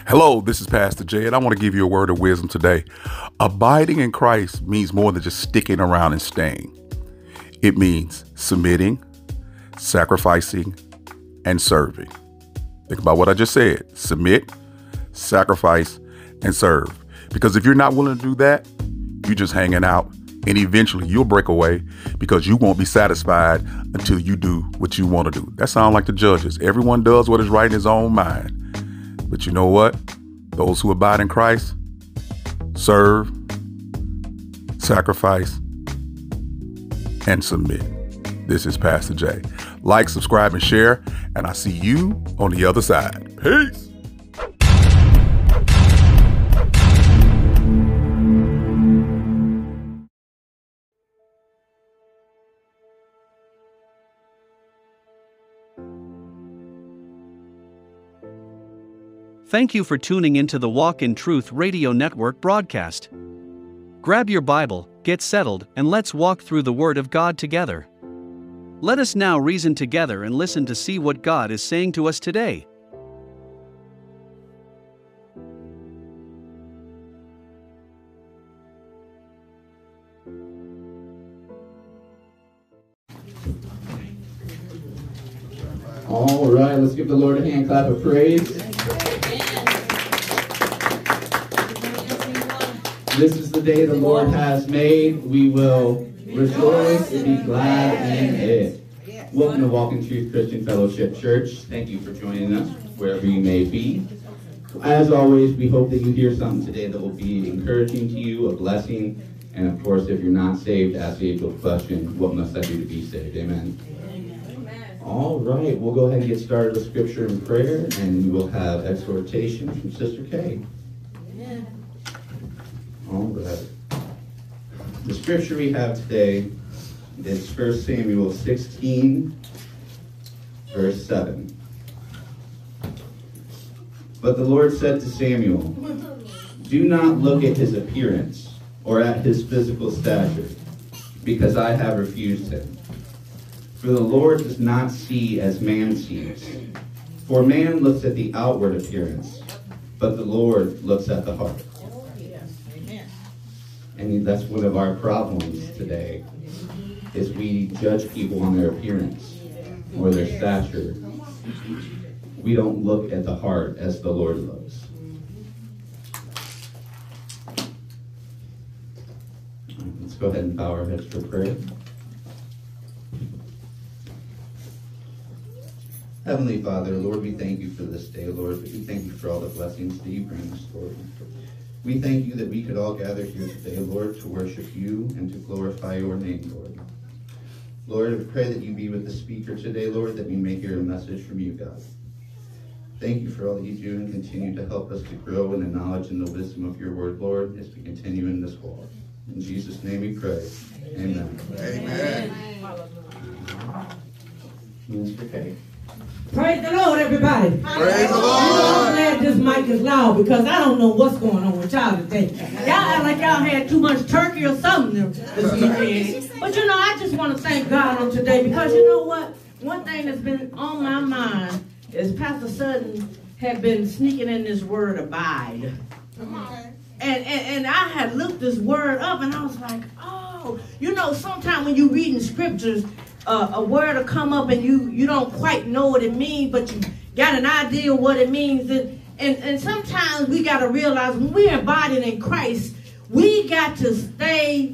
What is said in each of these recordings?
Hello, this is Pastor Jay, and I want to give you a word of wisdom today. Abiding in Christ means more than just sticking around and staying. It means submitting, sacrificing, and serving. Think about what I just said. Submit, sacrifice, and serve. Because if you're not willing to do that, you're just hanging out, and eventually you'll break away because you won't be satisfied until you do what you want to do. That sounds like the Judges. Everyone does what is right in his own mind. But you know what? Those who abide in Christ serve, sacrifice, and submit. This is Pastor Jay. Like, subscribe, and share, and I'll see you on the other side. Peace. Thank you for tuning into the Walk in Truth Radio Network broadcast. Grab your Bible, get settled, and let's walk through the Word of God together. Let us now reason together and listen to see what God is saying to us today. All right, let's give the Lord a hand clap of praise. This is the day the Lord has made. We will rejoice and be glad in it. Welcome to Walk in Truth Christian Fellowship Church. Thank you for joining us wherever you may be. As always, we hope that you hear something today that will be encouraging to you, a blessing. And of course, if you're not saved, ask the age-old question, what must I do to be saved? Amen. All right, we'll go ahead and get started with scripture and prayer, and we will have exhortation from Sister Kay. All right. The scripture we have today is 1 Samuel 16, verse 7. But the Lord said to Samuel, "Do not look at his appearance or at his physical stature, because I have refused him. For the Lord does not see as man sees. For man looks at the outward appearance, but the Lord looks at the heart." And that's one of our problems today, is we judge people on their appearance or their stature. We don't look at the heart as the Lord looks. Let's go ahead and bow our heads for prayer. Heavenly Father, Lord, we thank you for this day, Lord. We thank you for all the blessings that you bring us, Lord. We thank you that we could all gather here today, Lord, to worship you and to glorify your name, Lord. Lord, I pray that you be with the speaker today, Lord, that we may hear a message from you, God. Thank you for all that you do and continue to help us to grow in the knowledge and the wisdom of your word, Lord, as we continue in this walk. In Jesus' name we pray. Amen. Amen. Mr. Kay. Praise the Lord, everybody. Praise the Lord. I'm glad this mic is loud because I don't know what's going on with y'all today. Y'all act like y'all had too much turkey or something this weekend. But you know, I just want to thank God on today because you know what? One thing that's been on my mind is Pastor Sutton had been sneaking in this word abide. And I had looked this word up and I was like, oh, you know, sometimes when you read in scriptures, a word will come up and you don't quite know what it means, but you got an idea what it means. And sometimes we got to realize when we're abiding in Christ, we got to stay,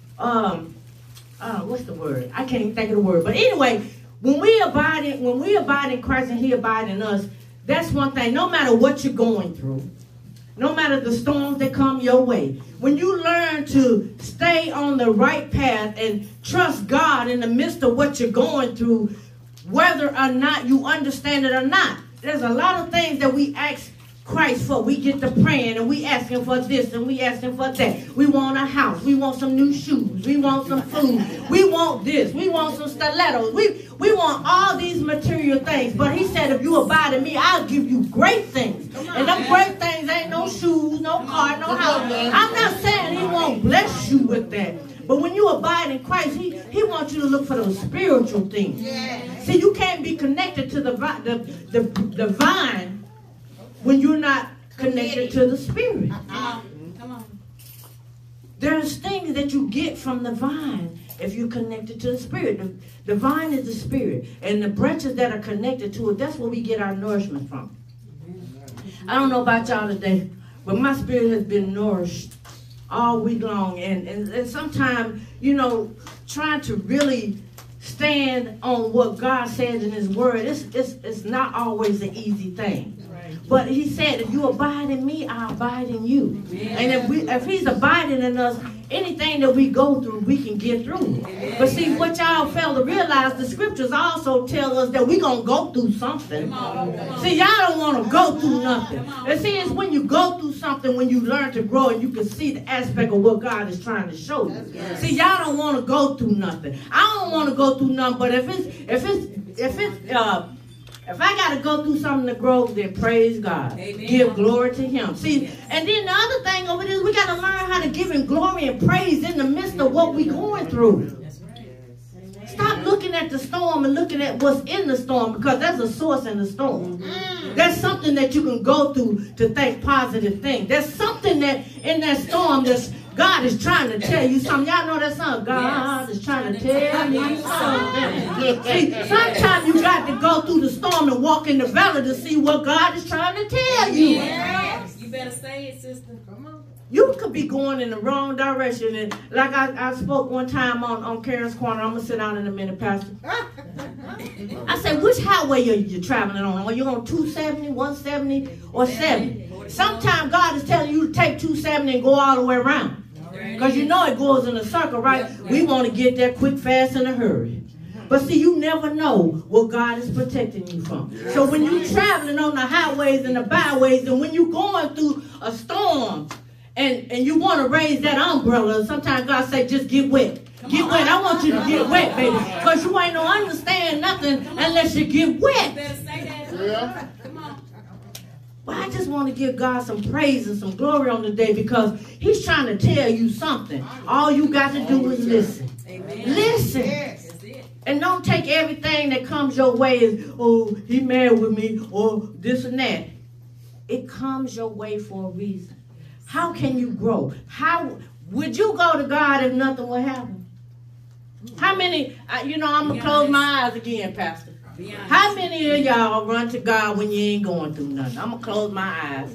what's the word? I can't even think of the word. But anyway, when we abide in Christ and he abides in us, that's one thing. No matter what you're going through, no matter the storms that come your way, when you learn to stay on the right path and trust God in the midst of what you're going through, whether or not you understand it or not, there's a lot of things that we ask Christ for. We get to praying and we ask him for this and we ask him for that. We want a house. We want some new shoes. We want some food. We want this. We want some stilettos. We want all these material things. But he said, if you abide in me, I'll give you great things. And them great things ain't no shoes, no car, no house. I'm not saying he won't bless you with that. But when you abide in Christ, he wants you to look for those spiritual things. See, you can't be connected to the vine when you're not connected to the Spirit. Come on. There's things that you get from the vine if you're connected to the Spirit. The vine is the Spirit. And the branches that are connected to it, that's where we get our nourishment from. I don't know about y'all today, but my spirit has been nourished all week long. And sometimes, you know, trying to really stand on what God says in His Word, it's not always an easy thing. But He said, if you abide in me, I abide in you. And if He's abiding in us, anything that we go through, we can get through. But see, what y'all fail to realize, the scriptures also tell us that we're going to go through something. See, y'all don't want to go through nothing. And see, it's when you go through something, when you learn to grow and you can see the aspect of what God is trying to show you. See, y'all don't want to go through nothing. I don't want to go through nothing, but if I got to go through something to grow, then praise God. Amen. Give glory to Him. See, and then the other thing over there is we got to learn how to give Him glory and praise in the midst of what we're going through. Stop looking at the storm and looking at what's in the storm, because there's a source in the storm. There's something that you can go through to think positive things. There's something that in that storm that's God is trying to tell you something. Y'all know that song? God is trying to tell you something. See, sometimes you got to go through the storm and walk in the valley to see what God is trying to tell you. Yes. You better say it, sister. Come on. You could be going in the wrong direction. And like I spoke one time on Karen's Corner. I'm going to sit down in a minute, Pastor. I said, which highway are you traveling on? Are you on 270, 170, or 70? Sometimes God is telling you to take 270 and go all the way around. Because you know it goes in a circle, right? We want to get there quick, fast, in a hurry. But see, you never know what God is protecting you from. So when you're traveling on the highways and the byways, and when you're going through a storm, and you want to raise that umbrella, sometimes God say, just get wet. Get wet. I want you to get wet, baby. Because you ain't going to understand nothing unless you get wet. Better say that. Yeah. Come on. Well, I just want to give God some praise and some glory on the day, because He's trying to tell you something. All you got to do is listen. Amen. Listen. Yes. And don't take everything that comes your way as, oh, he mad with me, or this and that. It comes your way for a reason. How can you grow? How would you go to God if nothing would happen? How many, I'm going to close my eyes again, Pastor. How many of y'all run to God when you ain't going through nothing? I'm going to close my eyes.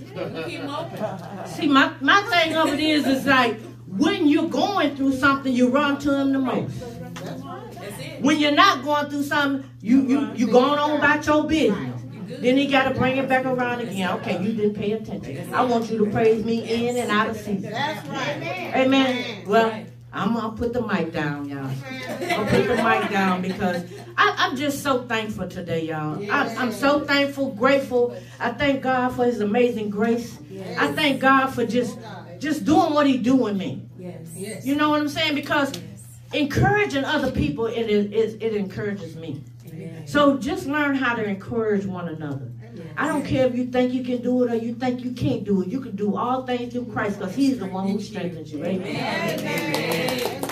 See, my thing of it is like, when you're going through something, you run to Him the most. When you're not going through something, you going on about your business. Then He got to bring it back around again. Okay, you didn't pay attention. I want you to praise me in and out of season. That's right. Amen. Well, I'm going to put the mic down, y'all. I'll put the mic down, because I'm just so thankful today, y'all. I'm so thankful, grateful. I thank God for His amazing grace. I thank God for just doing what He do in me. Yes. You know what I'm saying? Because encouraging other people, it encourages me. So just learn how to encourage one another. I don't care if you think you can do it or you think you can't do it. You can do all things through Christ, because He's the one who strengthens you. Amen. Amen.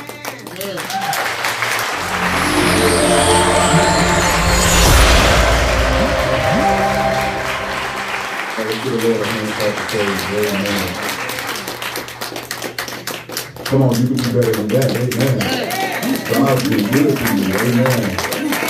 Come on, you can do better than that. Amen. God's been good to you. Amen.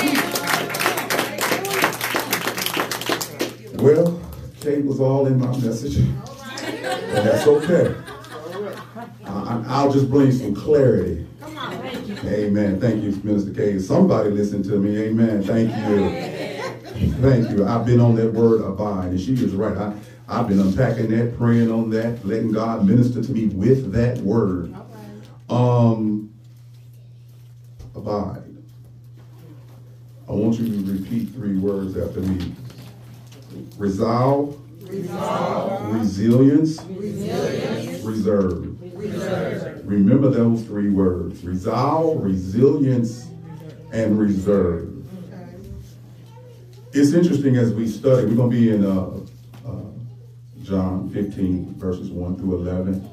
Well, Kate was all in my message, and that's okay. I'll just bring some clarity. Amen. Thank you, Minister Kate. Somebody listen to me. Amen. Thank you. Thank you. I've been on that word abide, and she is right. I've been unpacking that, praying on that, letting God minister to me with that word. Abide. I want you to repeat 3 words after me. Resolve, resilience, reserve. Remember those 3 words. Resolve, resilience, and reserve. It's interesting as we study. We're going to be in John 15, verses 1 through 11.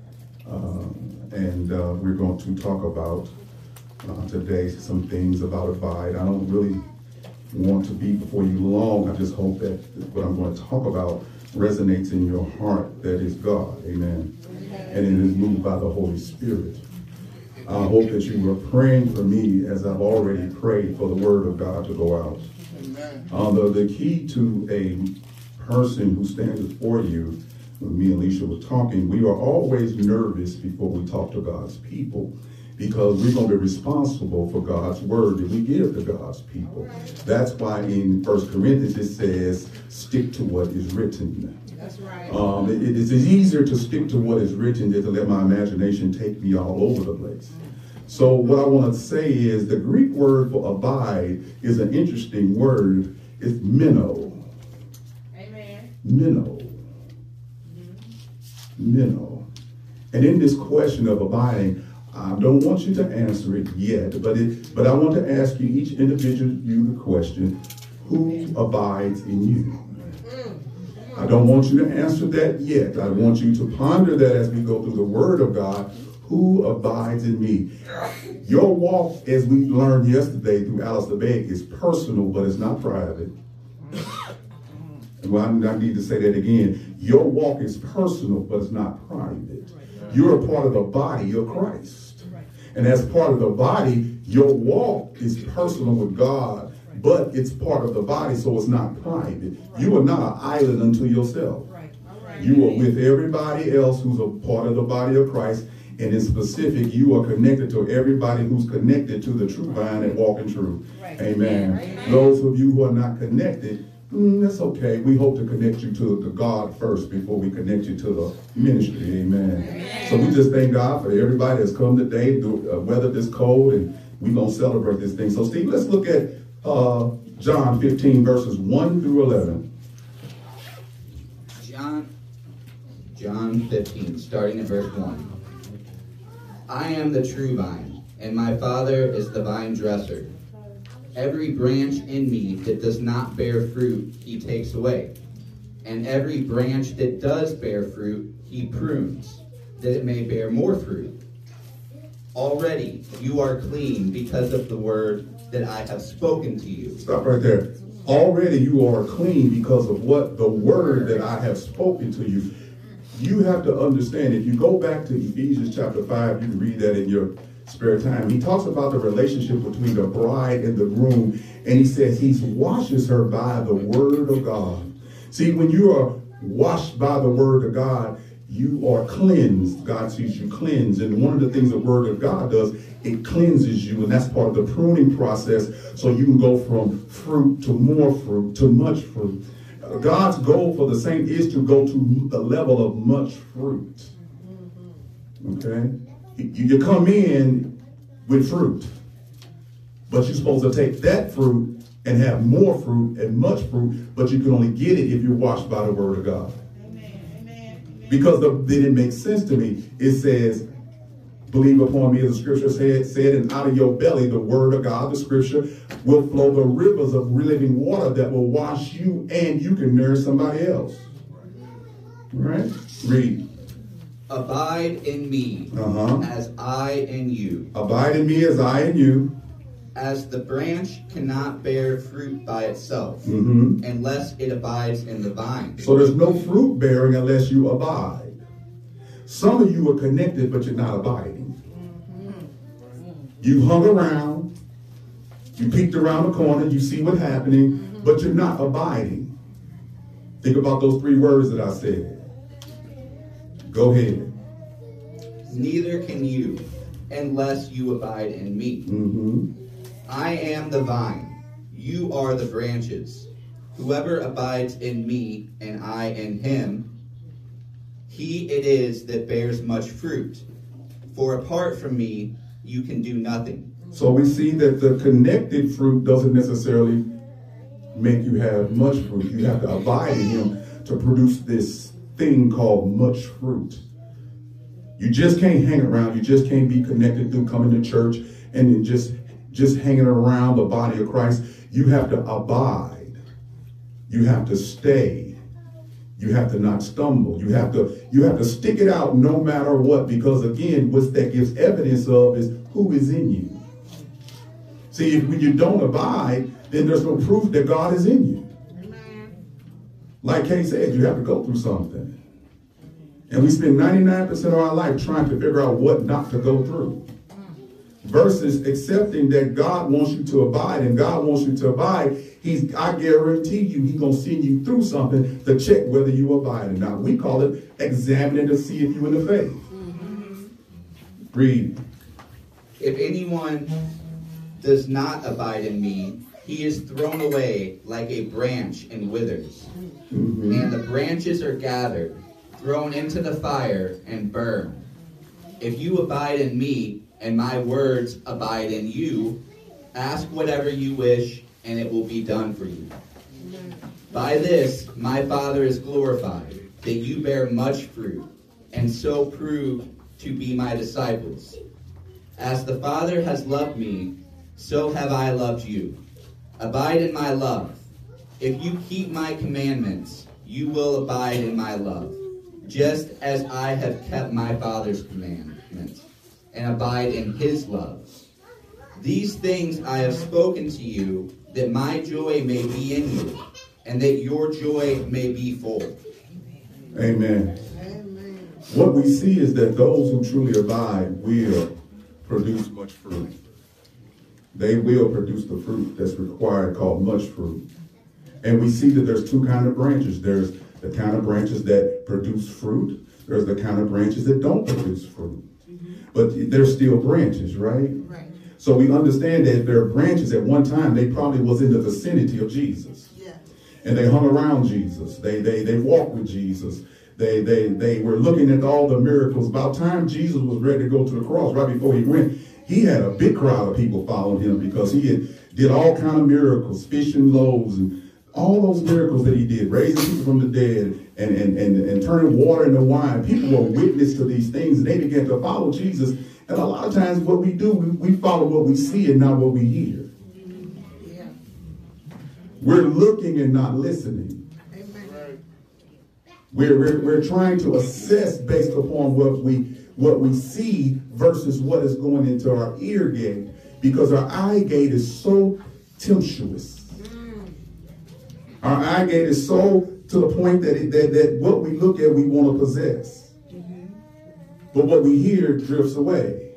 And we're going to talk about today some things about abide. I don't really want to be before you long. I just hope that what I'm going to talk about resonates in your heart, that is God. Amen. And it is moved by the Holy Spirit. I hope that you were praying for me as I've already prayed for the word of God to go out. The key to a person who stands before you, when me and Alicia were talking, we are always nervous before we talk to God's people, because we're going to be responsible for God's word that we give to God's people. That's why in 1 Corinthians it says, stick to what is written. That's right. It is easier to stick to what is written than to let my imagination take me all over the place. So what I want to say is the Greek word for abide is an interesting word. It's meno. Amen. Meno. Meno. And in this question of abiding, I don't want you to answer it yet, but I want to ask you, each individual, the question, who abides in you? I don't want you to answer that yet. I want you to ponder that as we go through the word of God. Who abides in me? Your walk, as we learned yesterday through Alistair Begg, is personal, but it's not private. Well, I need to say that again. Your walk is personal, but it's not private. You're a part of the body of Christ. And as part of the body, your walk is personal with God, but it's part of the body, so it's not private. You are not an island unto yourself. You are with everybody else who's a part of the body of Christ. And in specific, you are connected to everybody who's connected to the true vine and walk in truth. Amen. Those of you who are not connected, that's okay. We hope to connect you to God first before we connect you to the ministry. Amen. So we just thank God for everybody that's come today, weather this cold, and we're going to celebrate this thing. So Steve, let's look at John 15, verses 1 through 11. John 15, starting at verse 1. I am the true vine, and my Father is the vine dresser. Every branch in me that does not bear fruit, he takes away. And every branch that does bear fruit, he prunes, that it may bear more fruit. Already you are clean because of the word that I have spoken to you. Stop right there. Already you are clean because of what? The word that I have spoken to you. You have to understand, if you go back to Ephesians chapter 5, you can read that in your spare time. He talks about the relationship between the bride and the groom, and he says he washes her by the word of God. See, when you are washed by the word of God, you are cleansed. God sees you cleansed. And one of the things the word of God does, it cleanses you, and that's part of the pruning process, so you can go from fruit to more fruit to much fruit. God's goal for the saint is to go to the level of much fruit. Okay? You come in with fruit, but you're supposed to take that fruit and have more fruit and much fruit, but you can only get it if you're washed by the word of God. Amen. Because then it makes sense to me. It says, believe upon me, as the scripture said, and out of your belly, the word of God, the scripture, will flow the rivers of living water that will wash you, and you can nourish somebody else. All right? Read. Abide in me as I in you. Abide in me as I in you. As the branch cannot bear fruit by itself unless it abides in the vine. So there's no fruit bearing unless you abide. Some of you are connected, but you're not abiding. You hung around, you peeked around the corner, you see what's happening, but you're not abiding. Think about those 3 words that I said. Go ahead. Neither can you unless you abide in me. I am the vine, you are the branches. Whoever abides in me and I in him, he it is that bears much fruit. For apart from me, you can do nothing. So we see that the connected fruit doesn't necessarily make you have much fruit. You have to abide in him to produce this thing called much fruit. You just can't hang around. You just can't be connected through coming to church and then just hanging around the body of Christ. You have to abide. You have to stay. You have to not stumble. You have to stick it out no matter what, because again, what that gives evidence of is who is in you. See, when you don't abide, then there's no proof that God is in you. Like Kay said, you have to go through something. And we spend 99% of our life trying to figure out what not to go through. Versus accepting that God wants you to abide, and God wants you to abide. I guarantee you, he's going to send you through something to check whether you abide or not. We call it examining to see if you're in the faith. Read. If anyone does not abide in me, he is thrown away like a branch and withers. And the branches are gathered, thrown into the fire, and burned. If you abide in me, and my words abide in you, ask whatever you wish, and it will be done for you. By this my Father is glorified, that you bear much fruit, and so prove to be my disciples. As the Father has loved me, so have I loved you. Abide in my love. If you keep my commandments, you will abide in my love, just as I have kept my Father's commandments, and abide in his love. These things I have spoken to you, that my joy may be in you, and that your joy may be full. Amen. What we see is that those who truly abide will produce much fruit. They will produce the fruit that's required, called much fruit. And we see that there's two kinds of branches. There's the kind of branches that produce fruit. There's the kind of branches that don't produce fruit. But they're still branches, right? Right. So we understand that if there are branches at one time, they probably was in the vicinity of Jesus. Yeah. And they hung around Jesus. They walked with Jesus. They were looking at all the miracles. About the time Jesus was ready to go to the cross, right before he went, he had a big crowd of people following him because he did all kind of miracles, fishing loaves and all those miracles that he did, raising people from the dead and turning water into wine. People were witness to these things, and they began to follow Jesus. And a lot of times what we do, we follow what we see and not what we hear. Yeah. We're looking and not listening. Amen. We're trying to assess based upon what we see versus what is going into our ear gate, because our eye gate is so tempestuous. Our eye gate is so to the point that what we look at, we want to possess. But what we hear drifts away.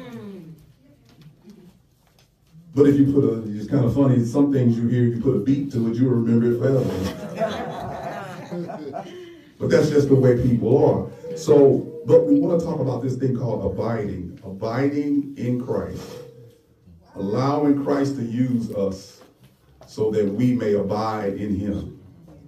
But if you put it's kind of funny, some things you hear, you put a beat to it, you'll remember it forever. But that's just the way people are. So, but we want to talk about this thing called abiding. Abiding in Christ. Allowing Christ to use us so that we may abide in him.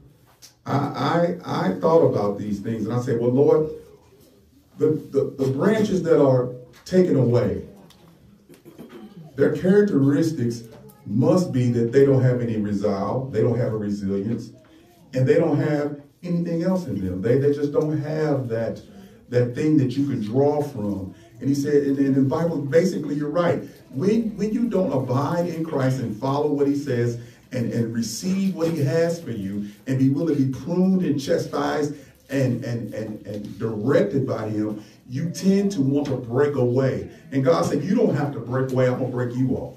I thought about these things and I said, well, Lord, the branches that are taken away, their characteristics must be that they don't have any resolve, they don't have a resilience, and they don't have anything else in them. They just don't have that thing that you can draw from. And he said, and in the Bible, basically, you're right. When you don't abide in Christ and follow what he says and receive what he has for you and be willing to be pruned and chastised and directed by him, you tend to want to break away. And God said, you don't have to break away. I'm going to break you off.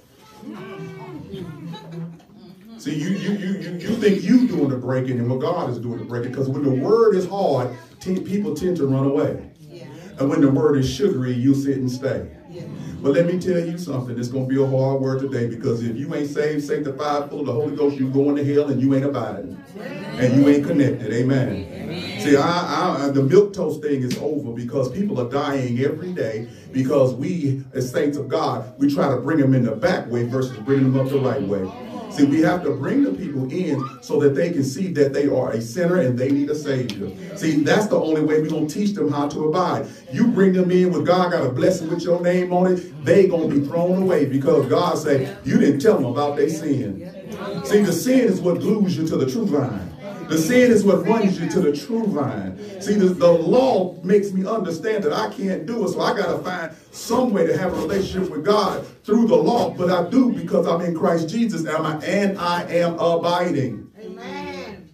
See, you think you doing the breaking and what God is doing the breaking, because when the word is hard, people tend to run away. Yeah. And when the word is sugary, you sit and stay. Yeah. But let me tell you something. It's going to be a hard word today, because if you ain't saved, sanctified, full of the Holy Ghost, you going to hell and you ain't abiding. And you ain't connected. Amen. Amen. See, the milquetoast thing is over, because people are dying every day because we, as saints of God, we try to bring them in the back way versus bringing them up the right way. See, we have to bring the people in so that they can see that they are a sinner and they need a Savior. See, that's the only way we're going to teach them how to abide. You bring them in with God got a blessing with your name on it, they going to be thrown away, because God said, you didn't tell them about their sin. See, the sin is what glues you to the true vine. The sin is what runs you to the true vine. See, the law makes me understand that I can't do it, so I got to find some way to have a relationship with God through the law. But I do, because I'm in Christ Jesus, and I am abiding. Amen.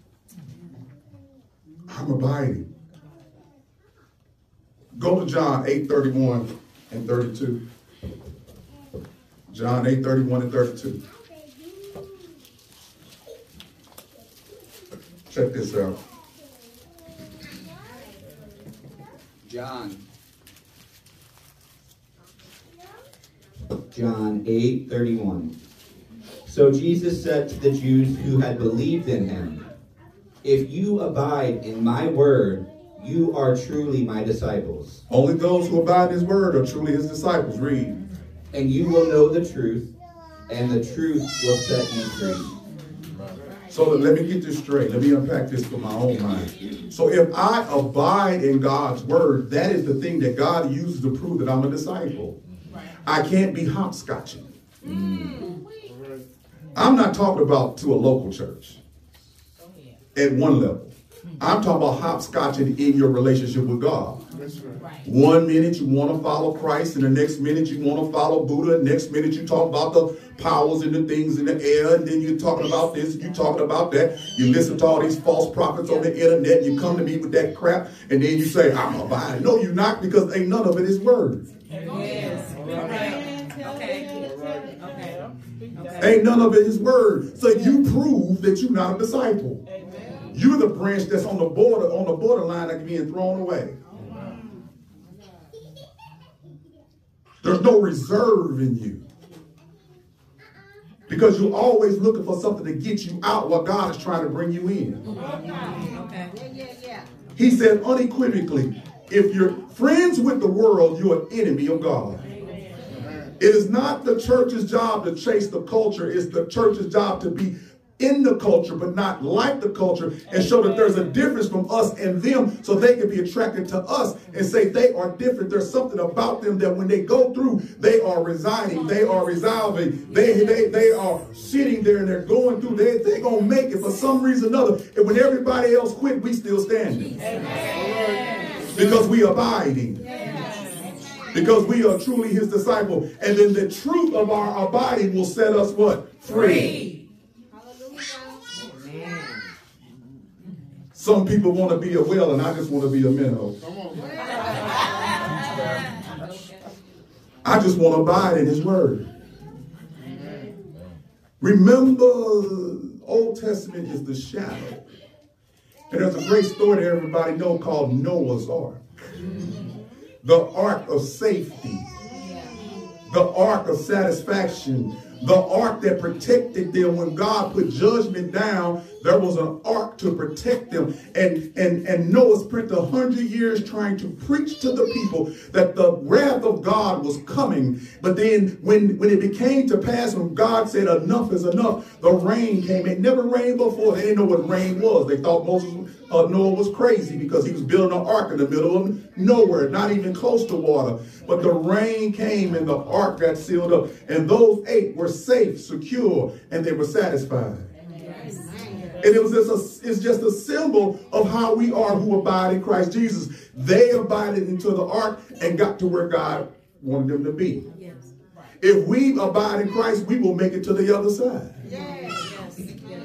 I'm abiding. Go to John 8:31 and 32. John 8:31 and 32. Check this out. John 8:31. So Jesus said to the Jews who had believed in him, "If you abide in my word, you are truly my disciples." Only those who abide in his word are truly his disciples. Read. "And you will know the truth, and the truth will set you free." So let me get this straight. Let me unpack this for my own mind. So if I abide in God's word, that is the thing that God uses to prove that I'm a disciple. I can't be hopscotching. I'm not talking about to a local church at one level. I'm talking about hopscotching in your relationship with God. One minute you want to follow Christ, and the next minute you want to follow Buddha, and next minute you talk about the powers and the things in the air, and then you're talking about this, and you're talking about that. You listen to all these false prophets on the internet, and you come to me with that crap, and then you say, I'm abiding. No, you're not, because ain't none of it is word. Ain't none of it is word. So you prove that you're not a disciple. You're the branch that's on the borderline of being thrown away. There's no reserve in you. Because you're always looking for something to get you out while God is trying to bring you in. He said unequivocally, if you're friends with the world, you're an enemy of God. It is not the church's job to chase the culture. It's the church's job to be in the culture, but not like the culture, and show that there's a difference from us and them, so they can be attracted to us and say they are different. There's something about them that when they go through, they are residing, they are resolving, they are sitting there and they're going through. They're going to make it for some reason or another. And when everybody else quit, we still standing. Because we abiding. Because we are truly his disciple. And then the truth of our abiding will set us what? Free. Some people want to be a whale, and I just want to be a minnow. I just want to abide in his word. Remember, Old Testament is the shadow. And there's a great story that everybody knows called Noah's Ark. The ark of safety. The ark of satisfaction. The ark that protected them when God put judgment down. There was an ark to protect them. And Noah spent 100 years trying to preach to the people that the wrath of God was coming. But then when it became to pass, when God said enough is enough, the rain came. It never rained before. They didn't know what rain was. They thought Noah was crazy because he was building an ark in the middle of nowhere, not even close to water. But the rain came and the ark got sealed up. And those 8 were safe, secure, and they were satisfied. And it's just a symbol of how we are who abide in Christ Jesus. They abided into the ark and got to where God wanted them to be. Yes. If we abide in Christ, we will make it to the other side. Yes.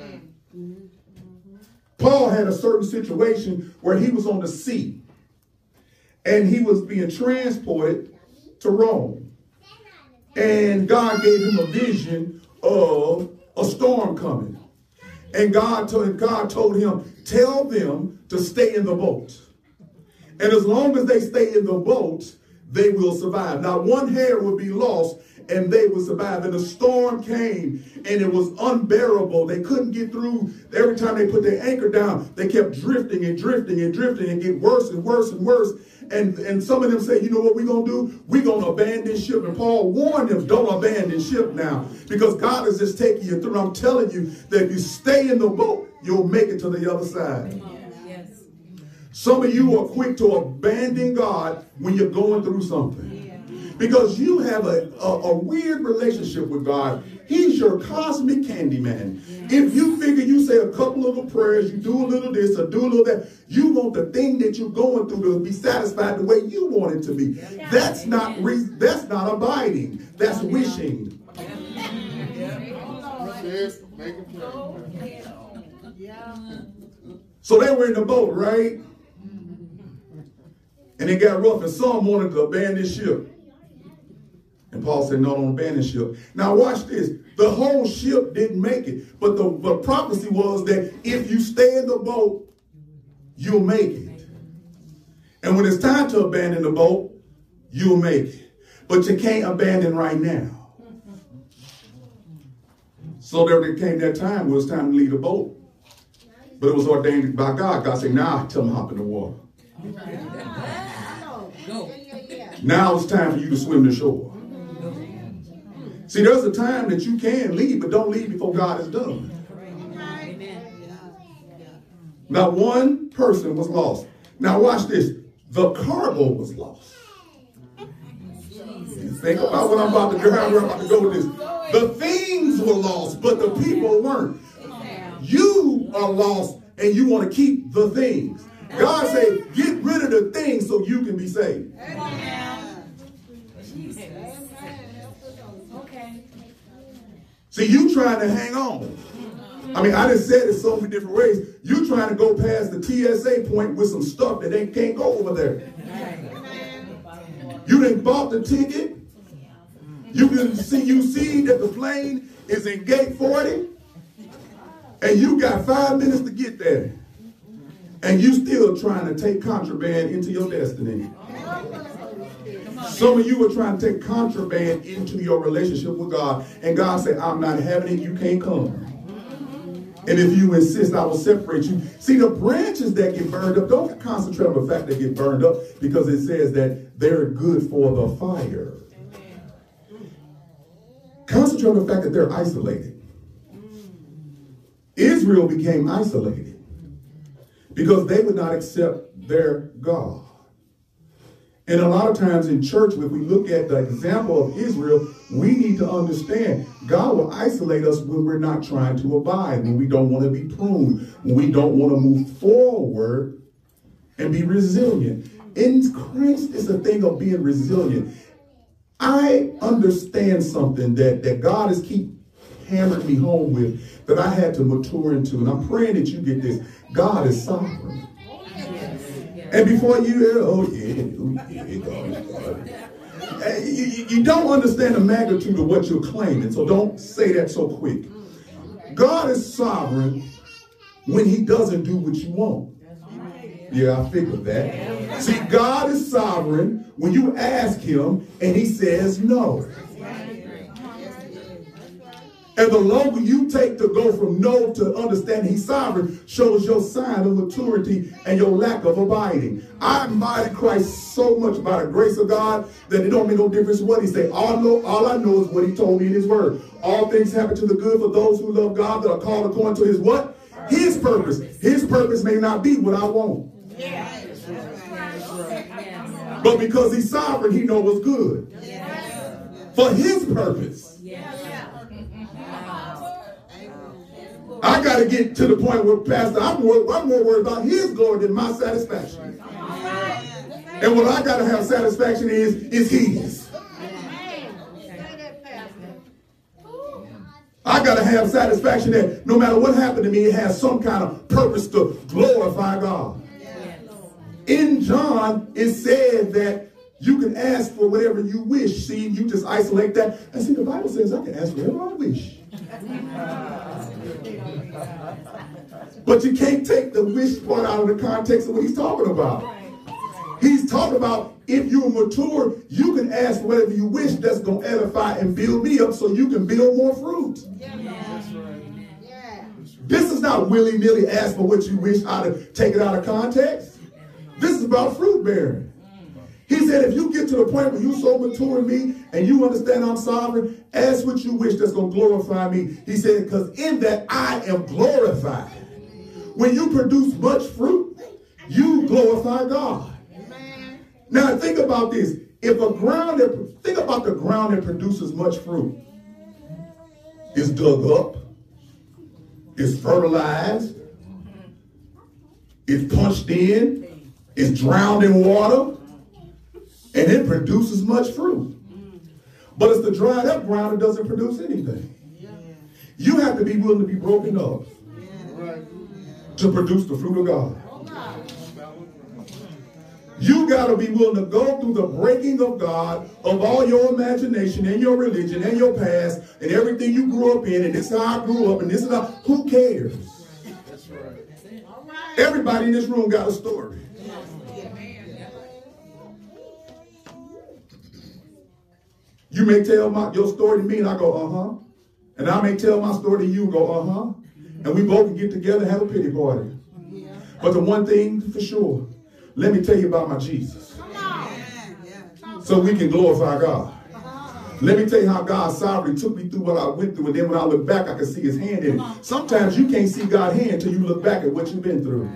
Paul had a certain situation where he was on the sea and he was being transported to Rome. And God gave him a vision of a storm coming. And God told him, tell them to stay in the boat. And as long as they stay in the boat, they will survive. Now, one hair would be lost and they would survive. And the storm came and it was unbearable. They couldn't get through. Every time they put their anchor down, they kept drifting and drifting and drifting and get worse and worse and worse. And some of them say, you know what we're going to do? We're going to abandon ship. And Paul warned them, don't abandon ship now, because God is just taking you through. I'm telling you that if you stay in the boat, you'll make it to the other side. Yes. Some of you are quick to abandon God when you're going through something. Because you have a weird relationship with God. He's your cosmic candy man. If you figure you say a couple little prayers, you do a little this or do a little that, you want the thing that you're going through to be satisfied the way you want it to be. That's not abiding. That's wishing. So they were in the boat, right? And it got rough, and some wanted to abandon ship. And Paul said, no, don't abandon ship. Now watch this. The whole ship didn't make it. But the prophecy was that if you stay in the boat, you'll make it. And when it's time to abandon the boat, you'll make it. But you can't abandon right now. So there came that time where it was time to leave the boat. But it was ordained by God. God said, now tell them hop in the water. Now it's time for you to swim to shore. See, there's a time that you can leave, but don't leave before God is done. Not one person was lost. Now watch this. The cargo was lost. Think about what I'm about to drive, where I'm about to go with this. The things were lost, but the people weren't. You are lost and you want to keep the things. God said, get rid of the things so you can be saved. See, you trying to hang on. I mean, I just said it so many different ways. You trying to go past the TSA point with some stuff that they can't go over there. You done bought the ticket. You see that the plane is in gate 40. And you got 5 minutes to get there. And you still trying to take contraband into your destiny. Some of you are trying to take contraband into your relationship with God. And God said, I'm not having it. You can't come. And if you insist, I will separate you. See, the branches that get burned up, don't concentrate on the fact they get burned up, because it says that they're good for the fire. Concentrate on the fact that they're isolated. Israel became isolated because they would not accept their God. And a lot of times in church, if we look at the example of Israel, we need to understand God will isolate us when we're not trying to abide, when we don't want to be pruned, when we don't want to move forward and be resilient. In Christ, it's a thing of being resilient. I understand something that God has keep hammering me home with, that I had to mature into. And I'm praying that you get this. God is sovereign. And before you hear, God is God. You don't understand the magnitude of what you're claiming, so don't say that so quick. God is sovereign when he doesn't do what you want. Yeah, I figured that. See, God is sovereign when you ask him and he says no. And the longer you take to go from no to understand he's sovereign shows your sign of maturity and your lack of abiding. I abide Christ so much by the grace of God that it don't make no difference what he say. All I know is what he told me in his word. All things happen to the good for those who love God, that are called according to his what? His purpose. His purpose may not be what I want. But because he's sovereign, he knows what's good. For his purpose. I got to get to the point where, Pastor, I'm more worried about his glory than my satisfaction. And what I got to have satisfaction is his. I got to have satisfaction that no matter what happened to me, it has some kind of purpose to glorify God. In John, it said that you can ask for whatever you wish. See, you just isolate that. And see, the Bible says I can ask whatever I wish. But you can't take the wish part out of the context of what he's talking about. He's talking about if you're mature, you can ask for whatever you wish that's going to edify and build me up so you can build more fruit. This is not willy-nilly ask for what you wish, take it out of context. This is about fruit bearing. He said, if you get to the point where you're so mature in me and you understand I'm sovereign, ask what you wish that's going to glorify me. He said, because in that I am glorified. When you produce much fruit, you glorify God. Now think about this. Think about the ground that produces much fruit. It's dug up. It's fertilized. It's punched in. It's drowned in water. And it produces much fruit. But it's the dried up ground that doesn't produce anything. You have to be willing to be broken up to produce the fruit of God. You got to be willing to go through the breaking of God, of all your imagination and your religion and your past and everything you grew up in, and this is how I grew up, and this is how, who cares? That's right. Everybody in this room got a story. You may tell your story to me and I go, uh-huh. And I may tell my story to you and go, uh-huh. And we both can get together and have a pity party. But the one thing for sure, let me tell you about my Jesus. So we can glorify God. Let me tell you how God sovereignly took me through what I went through. And then when I look back, I can see his hand in it. Sometimes you can't see God's hand until you look back at what you've been through.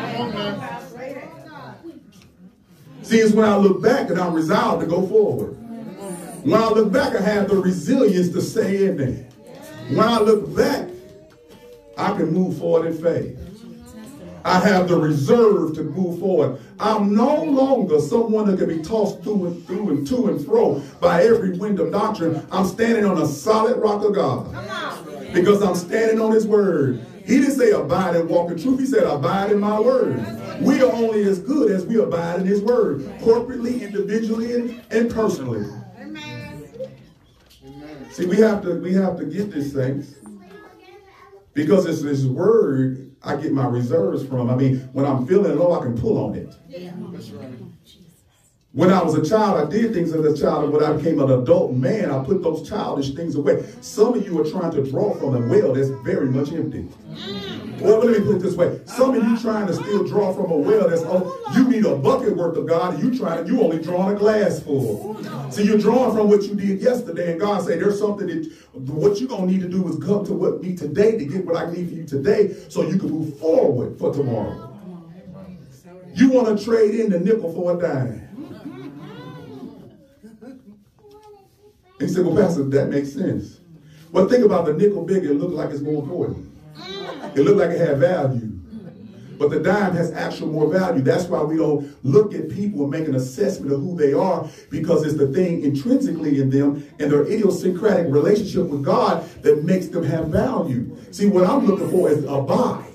See, it's when I look back that I'm resolved to go forward. When I look back, I have the resilience to stay in there. When I look back, I can move forward in faith. I have the reserve to move forward. I'm no longer someone that can be tossed through and through and to and fro by every wind of doctrine. I'm standing on a solid rock of God because I'm standing on his word. He didn't say abide and walk in truth. He said abide in my word. We are only as good as we abide in his word, corporately, individually, and personally. See, we have to get this, saints, because it's this word I get my reserves from. I mean, when I'm feeling low, I can pull on it. Yeah. That's right. When I was a child, I did things as a child, and when I became an adult man, I put those childish things away. Some of you are trying to draw from a well that's very much empty. Well, let me put it this way. Some of you trying to still draw from a well that's, you need a bucket worth of God, and you only drawing a glass full. So you're drawing from what you did yesterday, and God said there's something that what you're going to need to do is come to what me today to get what I need for you today so you can move forward for tomorrow. You want to trade in the nickel for a dime. And he said, well, Pastor, that makes sense. Well, think about the nickel bigger. It looked like it's more important. It looked like it had value. But the dime has actual more value. That's why we don't look at people and make an assessment of who they are, because it's the thing intrinsically in them and their idiosyncratic relationship with God that makes them have value. See, what I'm looking for is abide.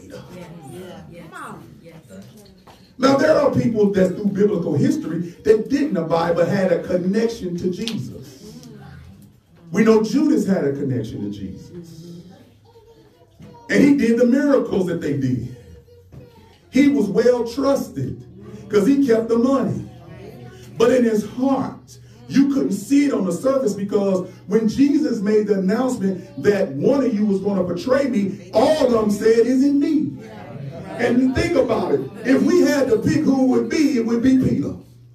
Now, there are people that through biblical history that didn't abide but had a connection to Jesus. We know Judas had a connection to Jesus. And he did the miracles that they did. He was well trusted because he kept the money. But in his heart, you couldn't see it on the surface, because when Jesus made the announcement that one of you was going to betray me, all of them said, is it me? And think about it. If we had to pick who it would be Peter.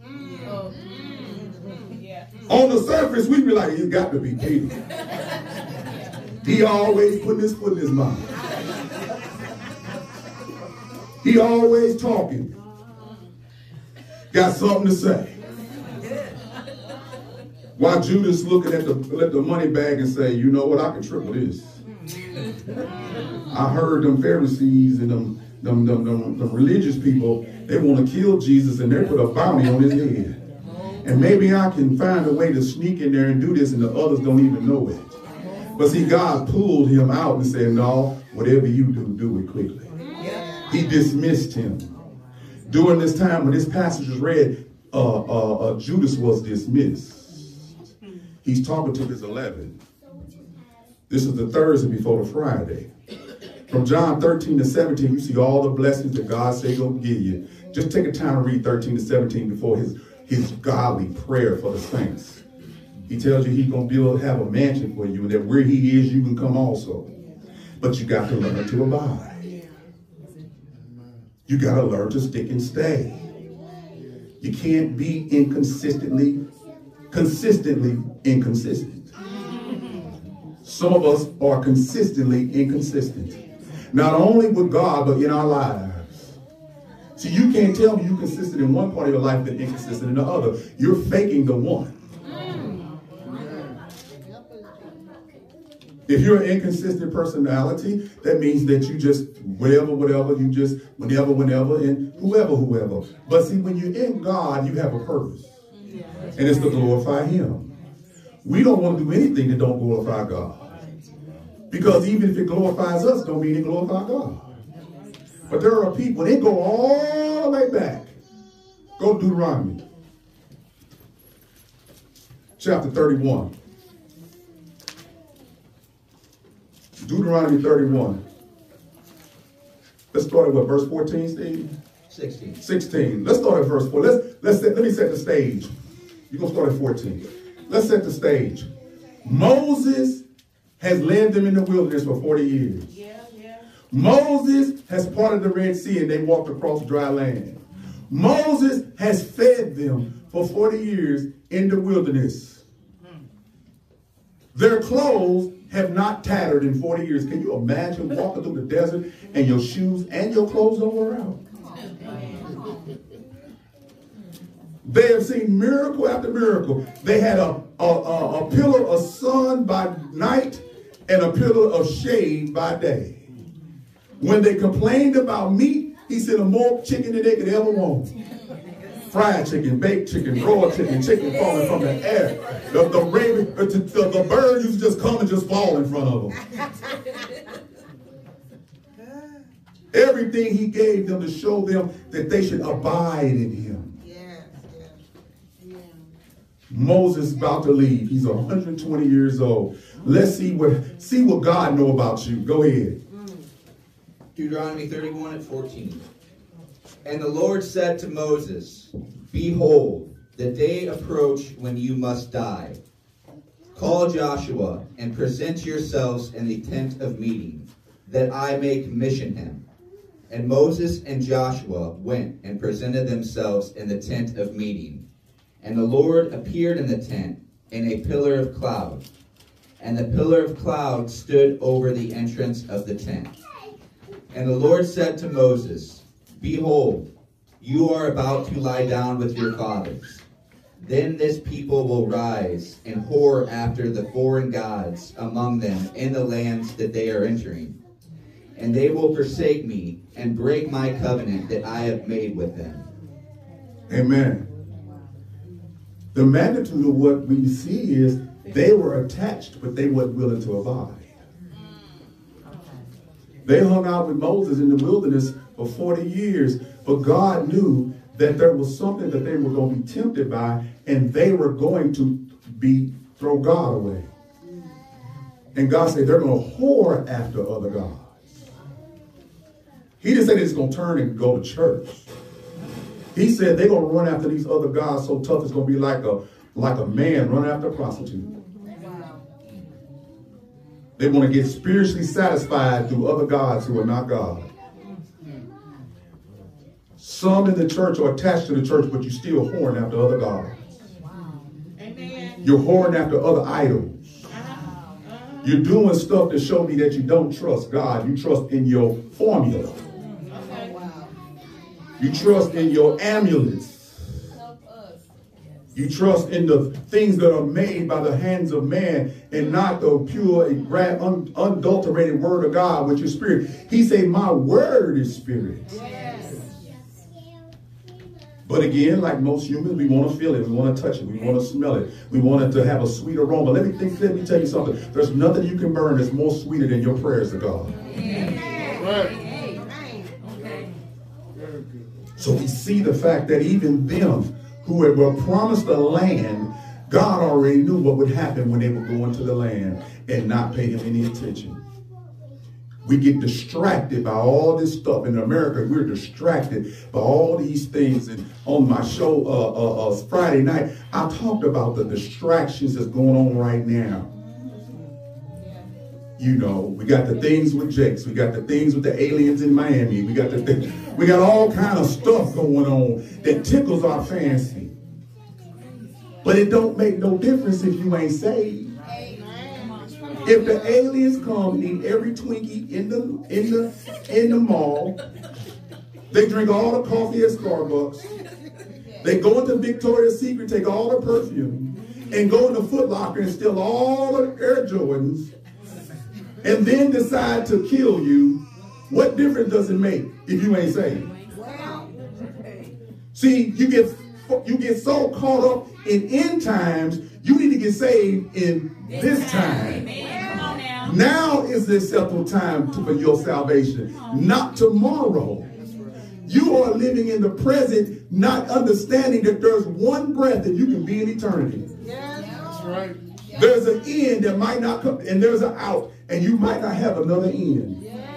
On the surface, we'd be like, it's got to be Peter. He always putting his foot in his mouth. He always talking. Got something to say. While Judas looking at the money bag and say, you know what, I can triple this. I heard them Pharisees and them religious people, they want to kill Jesus, and they put a bounty on his head. And maybe I can find a way to sneak in there and do this, and the others don't even know it. But see, God pulled him out and said, no, whatever you do, do it quickly. He dismissed him. During this time when this passage was read, Judas was dismissed. He's talking to his 11. This is the Thursday before the Friday. From John 13 to 17, you see all the blessings that God said he'll give you. Just take a time to read 13 to 17 before his godly prayer for the saints. He tells you he's going to have a mansion for you, and that where he is, you can come also. But you got to learn to abide. You got to learn to stick and stay. You can't be consistently inconsistent. Some of us are consistently inconsistent. Not only with God, but in our lives. See, you can't tell me you're consistent in one part of your life but inconsistent in the other. You're faking the one. If you're an inconsistent personality, that means that you just whatever, you just whenever, and whoever. But see, when you're in God, you have a purpose. And it's to glorify him. We don't want to do anything that don't glorify God. Because even if it glorifies us, don't mean it glorifies God. But there are people, they go all the way back. Go to Deuteronomy. Chapter 31. Deuteronomy 31. Let's start at what, verse 14, Steve? 16. 16. Let's start at verse 4. Let me set the stage. You're going to start at 14. Let's set the stage. Moses has led them in the wilderness for 40 years. Moses has parted the Red Sea and they walked across dry land. Moses has fed them for 40 years in the wilderness. Their clothes have not tattered in 40 years. Can you imagine walking through the desert and your shoes and your clothes don't wear out? They have seen miracle after miracle. They had a pillar of sun by night and a pillar of shade by day. When they complained about meat, he sent them more chicken than they could ever want. Fried chicken, baked chicken, broiled chicken, chicken falling from the air. The bird used to just come and just fall in front of them. Everything he gave them to show them that they should abide in him. Moses is about to leave. He's 120 years old. Let's see what God know about you. Go ahead. Deuteronomy 31 at 14. And the Lord said to Moses, behold, the day approach when you must die. Call Joshua and present yourselves in the tent of meeting, that I may commission him. And Moses and Joshua went and presented themselves in the tent of meeting. And the Lord appeared in the tent in a pillar of cloud. And the pillar of cloud stood over the entrance of the tent. And the Lord said to Moses, behold, you are about to lie down with your fathers. Then this people will rise and whore after the foreign gods among them in the lands that they are entering. And they will forsake me and break my covenant that I have made with them. Amen. The magnitude of what we see is they were attached, but they weren't willing to abide. They hung out with Moses in the wilderness for 40 years, but God knew that there was something that they were going to be tempted by, and they were going to throw God away. And God said they're going to whore after other gods. He didn't say they're just going to turn and go to church. He said they're going to run after these other gods so tough it's going to be like a man running after a prostitute. They want to get spiritually satisfied through other gods who are not God. Some in the church are attached to the church, but you're still whoring after other gods. You're whoring after other idols. You're doing stuff to show me that you don't trust God. You trust in your formula. You trust in your amulets. You trust in the things that are made by the hands of man and not the pure, unadulterated word of God, which is spirit. He said, my word is spirit. Yes. But again, like most humans, we want to feel it. We want to touch it. We want to smell it. We want it to have a sweet aroma. Let me tell you something. There's nothing you can burn that's more sweeter than your prayers to God. Right. So we see the fact that even them who were promised the land, God already knew what would happen when they would go into the land and not pay him any attention. We get distracted by all this stuff. In America, we're distracted by all these things. And on my show Friday night, I talked about the distractions that's going on right now. You know, we got the things with Jakes. We got the things with the aliens in Miami. We got all kind of stuff going on that tickles our fancy. But it don't make no difference if you ain't saved. If the aliens come and eat every Twinkie in the mall, they drink all the coffee at Starbucks, they go into Victoria's Secret, take all the perfume, and go into Foot Locker and steal all the Air Jordans, and then decide to kill you, what difference does it make if you ain't saved? See, you get so caught up in end times, you need to get saved in this time. Now is the acceptable time for your salvation, not tomorrow. You are living in the present, not understanding that there's one breath and you can be in eternity. That's right. There's an end that might not come, and there's an out, and you might not have another end.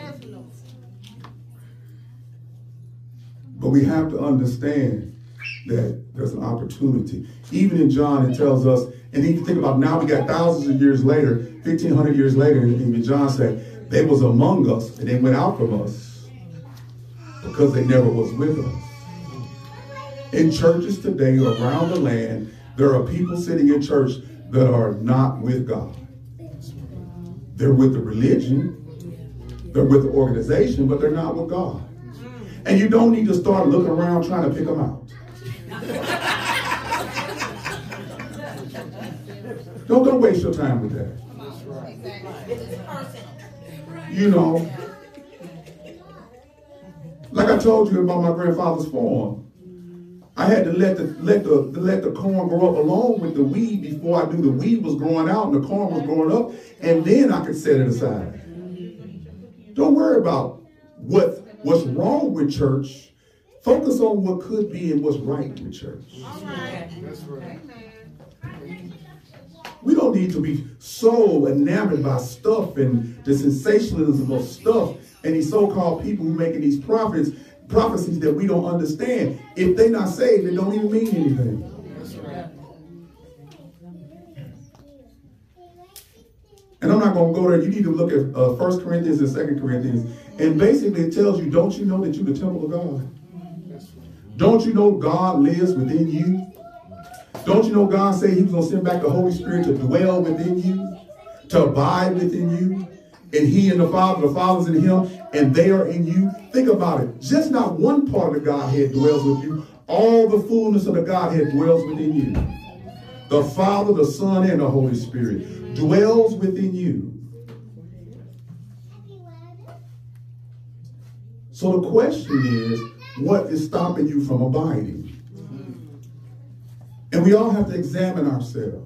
But we have to understand that there's an opportunity. Even in John, it tells us, and if you think about now, we got thousands of years later, 1,500 years later, and John said, they was among us, and they went out from us because they never was with us. In churches today around the land, there are people sitting in church that are not with God. They're with the religion, they're with the organization, but they're not with God. And you don't need to start looking around trying to pick them out. Don't waste your time with that. You know, like I told you about my grandfather's farm, I had to let the corn grow up along with the weed before I knew the weed was growing out and the corn was growing up, and then I could set it aside. Don't worry about what's wrong with church. Focus on what could be and what's right with church. All right. That's right. We don't need to be so enamored by stuff and the sensationalism of stuff and these so-called people who making these prophecies that we don't understand. If they're not saved, it don't even mean anything. That's right. And I'm not going to go there. You need to look at 1 Corinthians and 2 Corinthians. And basically it tells you, don't you know that you're the temple of God? Don't you know God lives within you? Don't you know God said he was going to send back the Holy Spirit to dwell within you, to abide within you? And he and the Father's in him, and they are in you. Think about it. Just not one part of the Godhead dwells with you. All the fullness of the Godhead dwells within you. The Father, the Son, and the Holy Spirit dwells within you. So the question is, what is stopping you from abiding? And we all have to examine ourselves.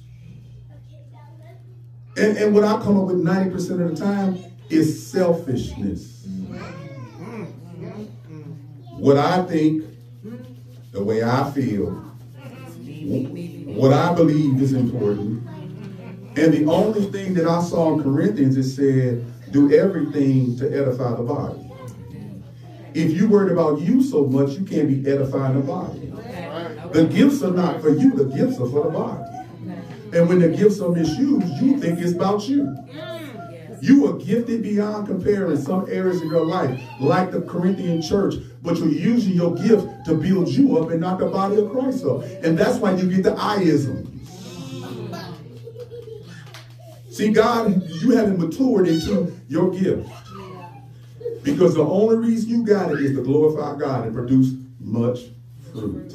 And what I come up with 90% of the time is selfishness. What I think, the way I feel, what I believe is important. And the only thing that I saw in Corinthians, it said, do everything to edify the body. If you worried about you so much, you can't be edifying the body. The gifts are not for you, the gifts are for the body. And when the gifts are misused, you think it's about you. You are gifted beyond compare in some areas of your life, like the Corinthian church, but you're using your gift to build you up and not the body of Christ up. And that's why you get the I-isms. See, God, you haven't matured into your gift. Because the only reason you got it is to glorify God and produce much fruit.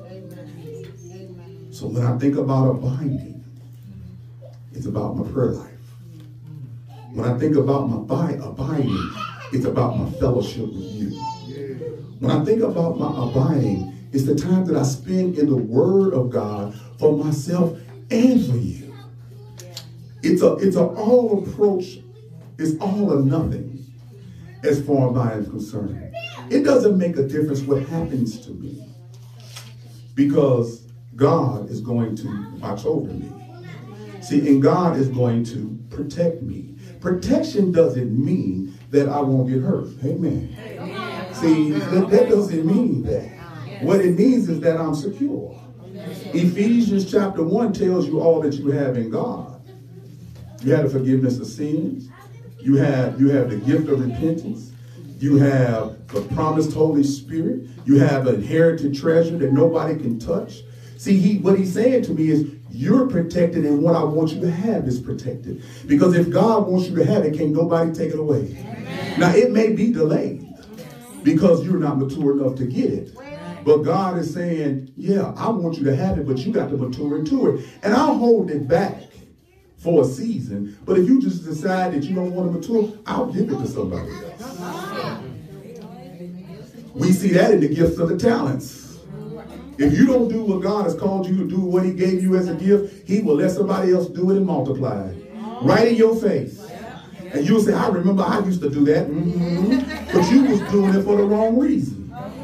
So when I think about abiding, it's about my prayer life. When I think about my abiding, it's about my fellowship with you. When I think about my abiding, it's the time that I spend in the Word of God for myself and for you. It's an all approach. It's all or nothing as far as I am concerned. It doesn't make a difference what happens to me because God is going to watch over me. See, and God is going to protect me. Protection doesn't mean that I won't get hurt. Amen. See, that doesn't mean that. What it means is that I'm secure. Ephesians chapter 1 tells you all that you have in God. You have the forgiveness of sins. You have the gift of repentance. You have the promised Holy Spirit. You have an inherited treasure that nobody can touch. See, what he's saying to me is, you're protected, and what I want you to have is protected. Because if God wants you to have it, can't nobody take it away. Amen. Now, it may be delayed because you're not mature enough to get it. But God is saying, yeah, I want you to have it, but you got to mature into it. And I'll hold it back for a season. But if you just decide that you don't want to mature, I'll give it to somebody else. We see that in the gifts of the talents. If you don't do what God has called you to do, what he gave you as a gift, he will let somebody else do it and multiply it. Right in your face. And you'll say, I remember I used to do that. But you was doing it for the wrong reason.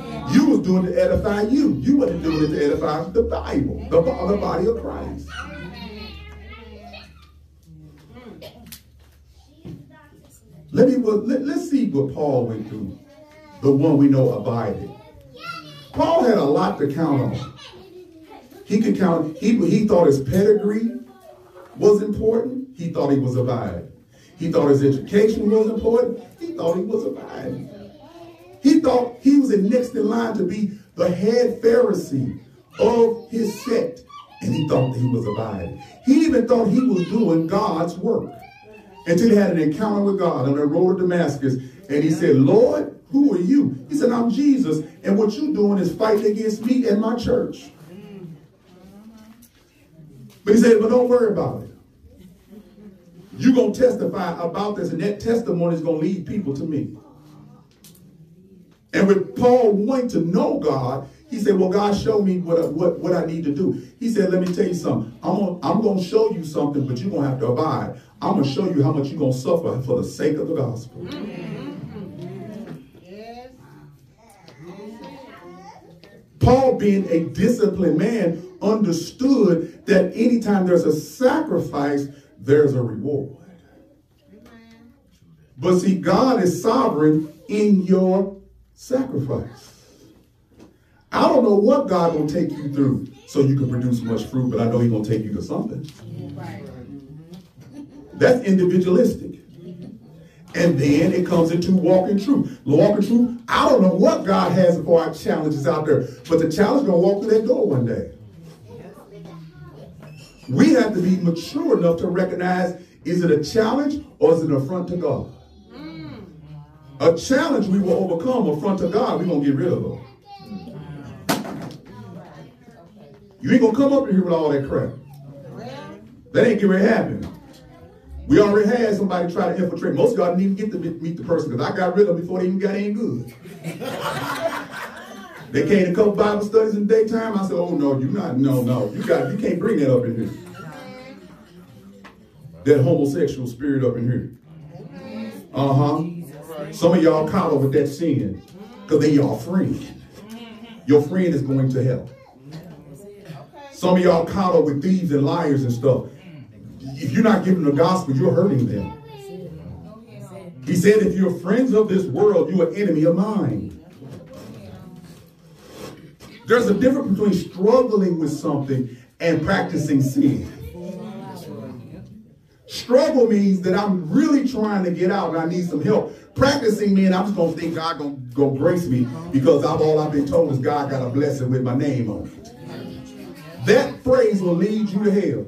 doing it to edify you. You wasn't doing it to edify the Bible, the body of Christ. Let's see what Paul went through. The one we know abided. Paul had a lot to count on. He could count. He thought his pedigree was important. He thought he was abiding. He thought his education was important. He thought he was abiding. He thought he was next in line to be the head Pharisee of his sect. And he thought that he was abiding. He even thought he was doing God's work. Until he had an encounter with God on the road to Damascus. And he said, Lord, who are you? He said, I'm Jesus. And what you're doing is fighting against me and my church. But he said, but don't worry about it. You're going to testify about this. And that testimony is going to lead people to me. And with Paul wanting to know God, he said, well, God, show me what I need to do. He said, let me tell you something. I'm going to show you something, but you're going to have to abide. I'm going to show you how much you're going to suffer for the sake of the gospel. Paul, being a disciplined man, understood that anytime there's a sacrifice, there's a reward. But see, God is sovereign in your sacrifice. I don't know what God will take you through so you can produce much fruit, but I know he's going to take you to something. That's individualistic. And then it comes into walking truth. Walking truth, I don't know what God has for our challenges out there, but the challenge is going to walk through that door one day. We have to be mature enough to recognize, is it a challenge or is it an affront to God? A challenge we will overcome, affront to God, we're going to get rid of them. You ain't going to come up in here with all that crap. That ain't going to happen. We already had somebody try to infiltrate. Most of y'all didn't even get to meet the person because I got rid of them before they even got any good. They came to a couple Bible studies in the daytime. I said, oh, no, you can't bring that up in here. That homosexual spirit up in here. Some of y'all caught up with that sin because they your friend. Your friend is going to hell. Some of y'all caught up with thieves and liars and stuff. If you're not giving the gospel, you're hurting them. He said, if you're friends of this world, you're an enemy of mine. There's a difference between struggling with something and practicing sin. Struggle means that I'm really trying to get out and I need some help. Practicing means I'm just going to think God going to grace me because all I've been told is God got a blessing with my name on it. That phrase will lead you to hell.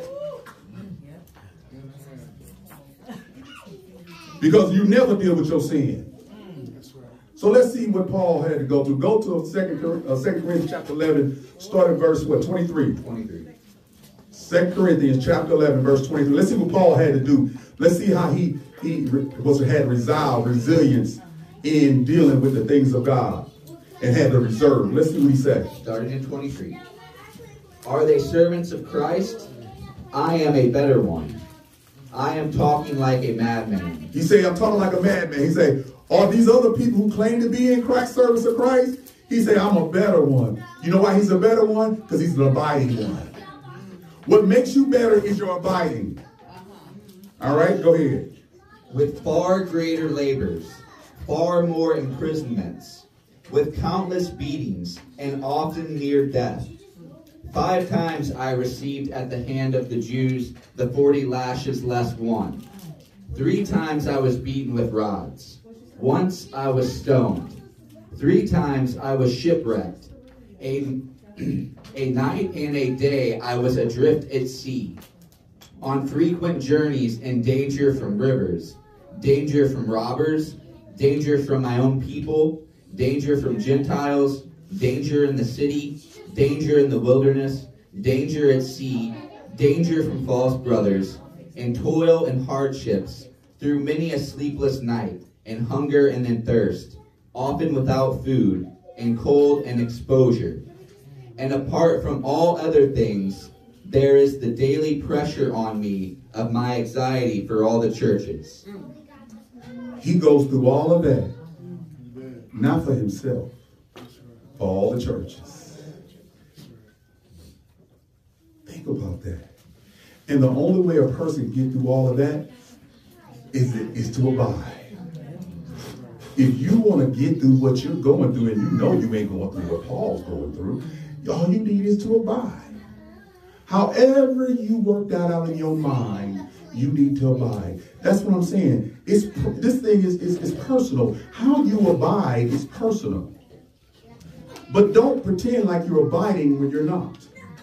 Because you never deal with your sin. So let's see what Paul had to go through. Go to 2 Corinthians chapter 11, starting verse 23? 23. 2 Corinthians chapter 11, verse 23. Let's see what Paul had to do. Let's see how he had resolve, resilience in dealing with the things of God and had the reserve. Let's see what he said. Starting in 23. Are they servants of Christ? I am a better one. I am talking like a madman. He said, I'm talking like a madman. He said, are these other people who claim to be in Christ, service of Christ? He said, I'm a better one. You know why he's a better one? Because he's an abiding one. What makes you better is your abiding. All right, go ahead. With far greater labors, far more imprisonments, with countless beatings, and often near death. 5 times I received at the hand of the Jews the 40 lashes less one. 3 times I was beaten with rods. Once I was stoned. 3 times I was shipwrecked. A night and a day I was adrift at sea. On frequent journeys in danger from rivers, danger from robbers, danger from my own people, danger from Gentiles, danger in the city, danger in the wilderness, danger at sea, danger from false brothers, and toil and hardships, through many a sleepless night, and hunger and in thirst, often without food, and cold and exposure. And apart from all other things, there is the daily pressure on me of my anxiety for all the churches. He goes through all of that, not for himself, for all the churches. Think about that. And the only way a person can get through all of that is to abide. If you want to get through what you're going through, and you know you ain't going through what Paul's going through, all you need is to abide. However you work that out in your mind, you need to abide. That's what I'm saying. This thing is personal. How you abide is personal. But don't pretend like you're abiding when you're not.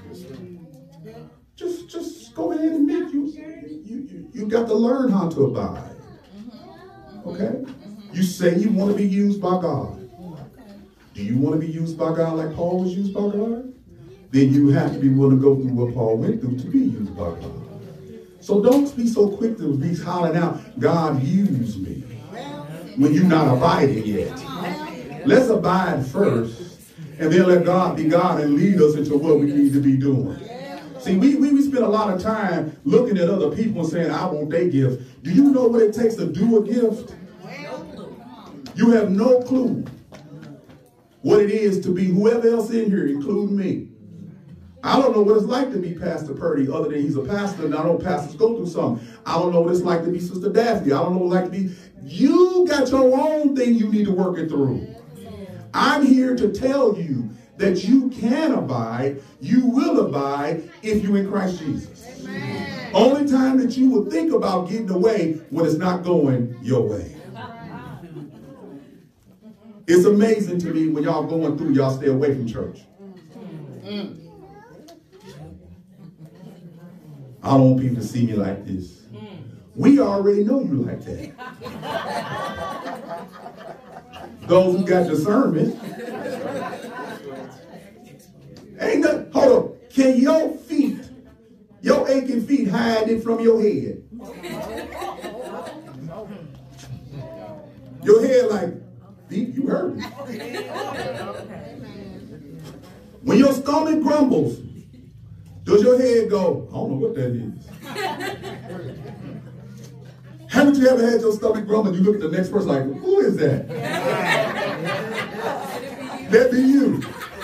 Just go ahead and admit you got to learn how to abide. Okay? You say you want to be used by God. Do you want to be used by God like Paul was used by God? Then you have to be willing to go through what Paul went through to be used by God. So don't be so quick to be hollering out, God, use me, when you're not abiding yet. Let's abide first, and then let God be God and lead us into what we need to be doing. See, we spend a lot of time looking at other people and saying, I want their gift. Do you know what it takes to do a gift? You have no clue what it is to be whoever else in here, including me. I don't know what it's like to be Pastor Purdy, other than he's a pastor, and I know pastors go through something. I don't know what it's like to be Sister Daphne. I don't know what it's like to be. You got your own thing you need to work it through. I'm here to tell you that you can abide, you will abide if you're in Christ Jesus. Amen. Only time that you will think about getting away when it's not going your way. It's amazing to me when y'all going through, y'all stay away from church. I don't want people to see me like this. We already know you like that. Those who got discernment. Ain't nothing. Hold on. Can your feet, your aching feet, hide it from your head? Your head like, feet, you hurt me. When your stomach grumbles, does your head go, I don't know what that is? Haven't you ever had your stomach grumble and you look at the next person like, who is that? That be you.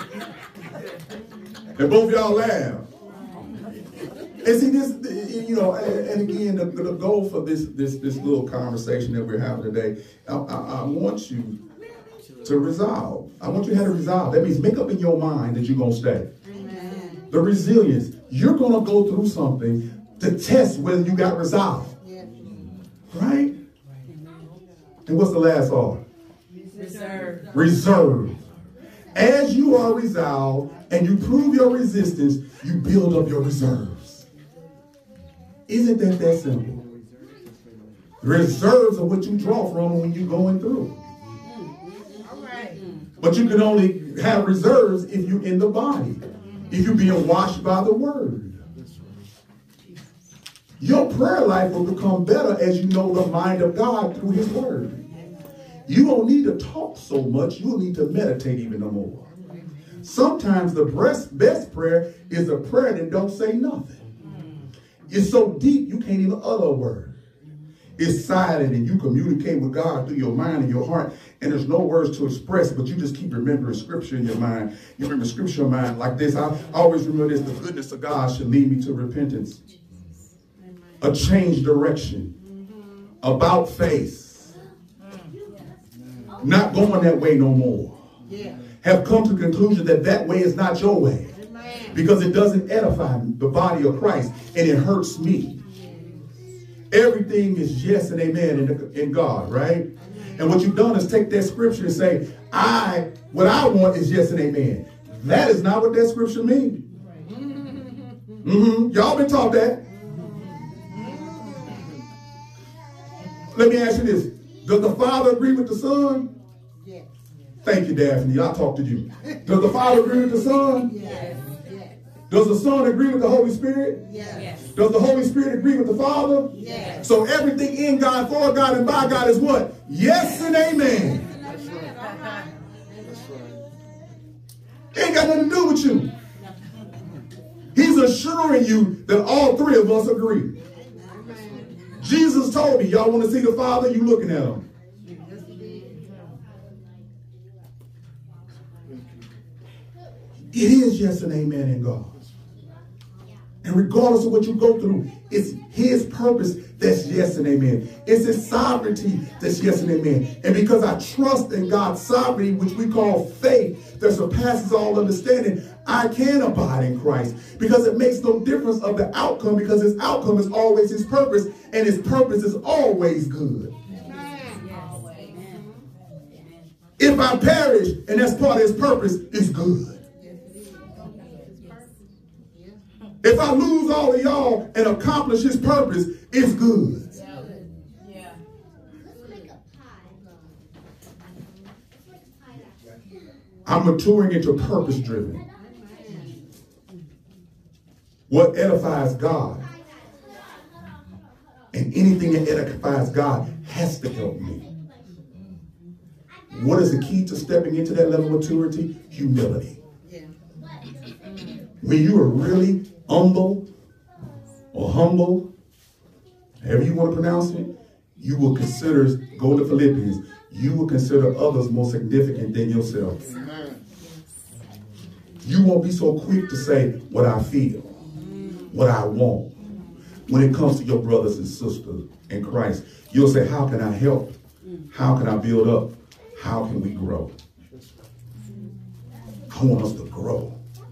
And both of y'all laugh. And see this, you know, and again, the goal for this little conversation that we're having today, I want you to resolve. I want you to have a resolve. That means make up in your mind that you're going to stay. Amen. The resilience. You're going to go through something to test whether you got resolve. Yeah. Right? And what's the last R? Reserve. Reserve. As you are resolved and you prove your resistance, you build up your reserves. Isn't that simple? Reserves are what you draw from when you're going through. But you can only have reserves if you're in the body, if you're being washed by the word. Your prayer life will become better as you know the mind of God through his word. You don't need to talk so much. You'll need to meditate even more. Sometimes the best prayer is a prayer that don't say nothing. It's so deep you can't even utter a word. It's silent and you communicate with God through your mind and your heart, and there's no words to express, but you just keep remembering scripture in your mind. You remember scripture in your mind like this. I always remember this: the goodness of God should lead me to repentance, a changed direction, about face, not going that way no more. Have come to the conclusion that that way is not your way, because it doesn't edify the body of Christ and it hurts me. Everything is yes and amen in God, right? And what you've done is take that scripture and say, what I want is yes and amen. That is not what that scripture means. Y'all been taught that. Let me ask you this. Does the Father agree with the Son? Yes. Thank you, Daphne. I'll talk to you. Does the Father agree with the Son? Yes. Does the Son agree with the Holy Spirit? Yes. Does the Holy Spirit agree with the Father? Yes. So everything in God, for God, and by God is what? Yes and amen. That's right. That's right. Ain't got nothing to do with you. He's assuring you that all three of us agree. Jesus told me, y'all want to see the Father? You looking at him. It is yes and amen in God. And regardless of what you go through, it's his purpose that's yes and amen. It's his sovereignty that's yes and amen. And because I trust in God's sovereignty, which we call faith, that surpasses all understanding, I can abide in Christ. Because it makes no difference of the outcome, because his outcome is always his purpose, and his purpose is always good. If I perish, and that's part of his purpose, it's good. If I lose all of y'all and accomplish his purpose, it's good. I'm maturing into purpose driven. What edifies God, and anything that edifies God has to help me. What is the key to stepping into that level of maturity? Humility. When you are really humble, or humble, however you want to pronounce it, you will consider, go to Philippians, you will consider others more significant than yourself. You won't be so quick to say what I feel, what I want. When it comes to your brothers and sisters in Christ, you'll say, how can I help? How can I build up? How can we grow? I want us to grow.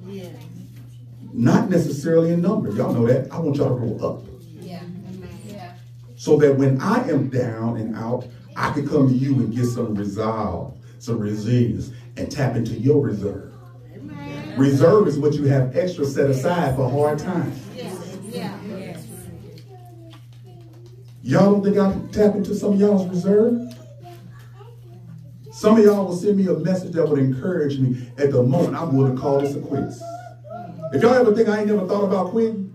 Not necessarily in number. Y'all know that. I want y'all to grow up. So that when I am down and out, I can come to you and get some resolve, some resilience, and tap into your reserve. Reserve is what you have extra set aside for hard times. Y'all don't think I can tap into some of y'all's reserve? Some of y'all will send me a message that would encourage me at the moment I'm willing to call this a quits. If y'all ever think I ain't never thought about quitting,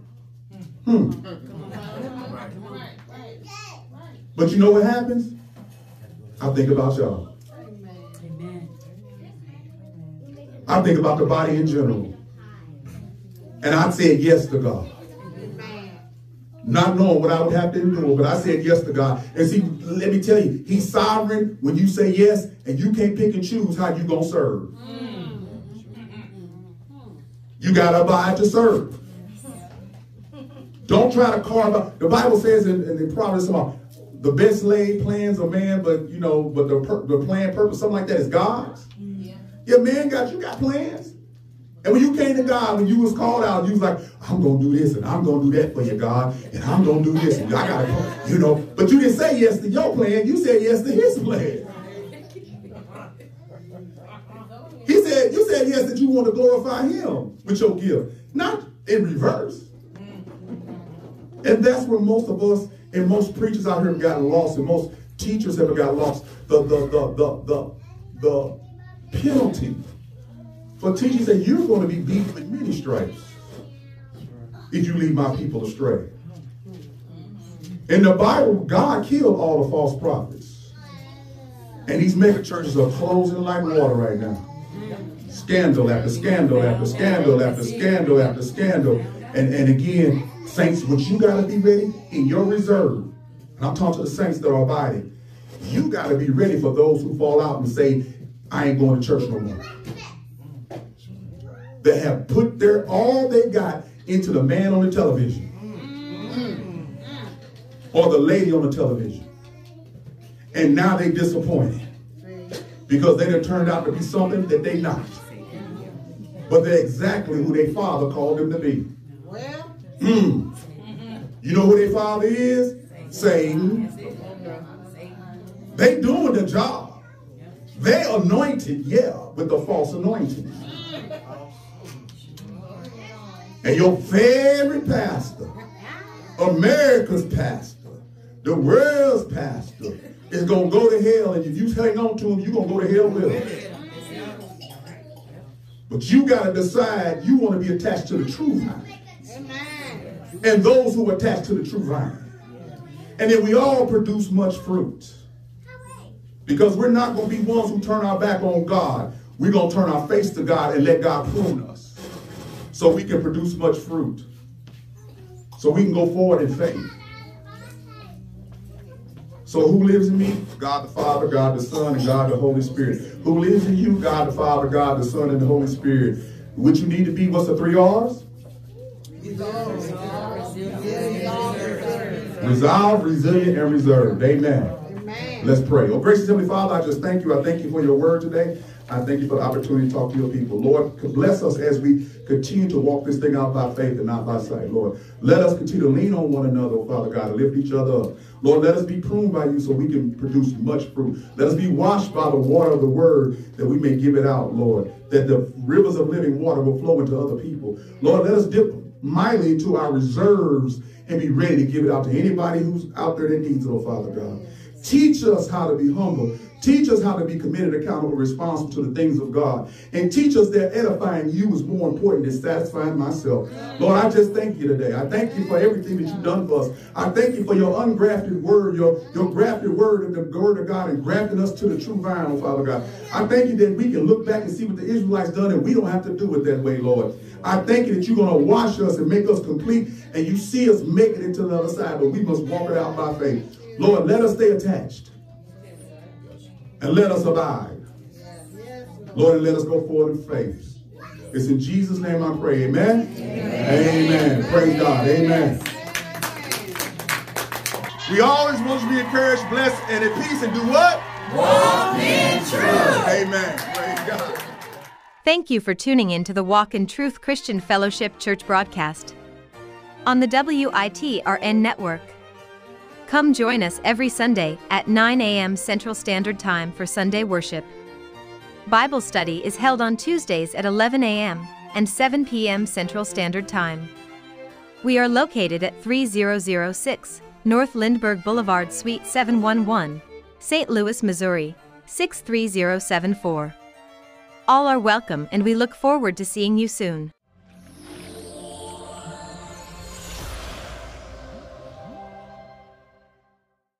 But you know what happens? I think about y'all. I think about the body in general. And I said yes to God. Not knowing what I would have to endure, but I said yes to God. And see, let me tell you, he's sovereign when you say yes, and you can't pick and choose how you going to serve. You got to abide to serve. Don't try to carve out. The Bible says in the Proverbs about the best laid plans of man, but you know, but the plan, purpose, something like that is God's. Yeah, man, you got plans. And when you came to God, when you was called out, you was like, I'm going to do this and I'm going to do that for you, God. And I'm going to do this and I got to, you know. But you didn't say yes to your plan. You said yes to his plan. You said yes that you want to glorify him with your gift. Not in reverse. And that's where most of us and most preachers out here have gotten lost, and most teachers have got lost. The penalty for teaching that you're going to be beaten with many stripes if you lead my people astray. In the Bible, God killed all the false prophets. And these mega churches are closing like water right now. Scandal after scandal after scandal after scandal after scandal. And again, saints, what you got to be ready in your reserve. And I'm talking to the saints that are abiding. You got to be ready for those who fall out and say, I ain't going to church no more. That have put all they got into the man on the television. Or the lady on the television. And now they disappointed. Because they done turned out to be something that they not. But they're exactly who their father called them to be. You know who their father is? Satan. They doing the job. They anointed, with the false anointing. And your favorite pastor, America's pastor, the world's pastor, is going to go to hell. And if you hang on to him, you're going to go to hell with him. But you got to decide you want to be attached to the true vine. And those who are attached to the true vine. And then we all produce much fruit. Because we're not going to be ones who turn our back on God. We're going to turn our face to God and let God prune us. So we can produce much fruit. So we can go forward in faith. So who lives in me? God the Father, God the Son, and God the Holy Spirit. Who lives in you? God the Father, God the Son, and the Holy Spirit. What you need to be, what's the 3 R's? Resolve, resilient, and reserved. Amen. Let's pray. Oh, gracious Heavenly Father, I just thank you. I thank you for your word today. I thank you for the opportunity to talk to your people. Lord, bless us as we continue to walk this thing out by faith and not by sight, Lord. Let us continue to lean on one another, Father God, and lift each other up. Lord, let us be pruned by you so we can produce much fruit. Let us be washed by the water of the word that we may give it out, Lord, that the rivers of living water will flow into other people. Lord, let us dip mightily into our reserves and be ready to give it out to anybody who's out there that needs it, oh Father God. Teach us how to be humble. Teach us how to be committed, accountable, responsible to the things of God. And teach us that edifying you is more important than satisfying myself. Lord, I just thank you today. I thank you for everything that you've done for us. I thank you for your ungrafted word, your grafted word of the word of God and grafting us to the true vine, oh Father God. I thank you that we can look back and see what the Israelites done and we don't have to do it that way, Lord. I thank you that you're going to wash us and make us complete and you see us make it into the other side, but we must walk it out by faith. Lord, let us stay attached. And let us abide. Lord, and let us go forward in faith. It's in Jesus' name I pray. Amen? Amen. Praise God. Amen. We always want to be encouraged, blessed, and at peace, and do what? Walk in truth. Amen. Praise God. Thank you for tuning in to the Walk in Truth Christian Fellowship Church broadcast on the WITRN network. Come join us every Sunday at 9 a.m. Central Standard Time for Sunday worship. Bible study is held on Tuesdays at 11 a.m. and 7 p.m. Central Standard Time. We are located at 3006 North Lindbergh Boulevard, Suite 711, St. Louis, Missouri, 63074. All are welcome and we look forward to seeing you soon.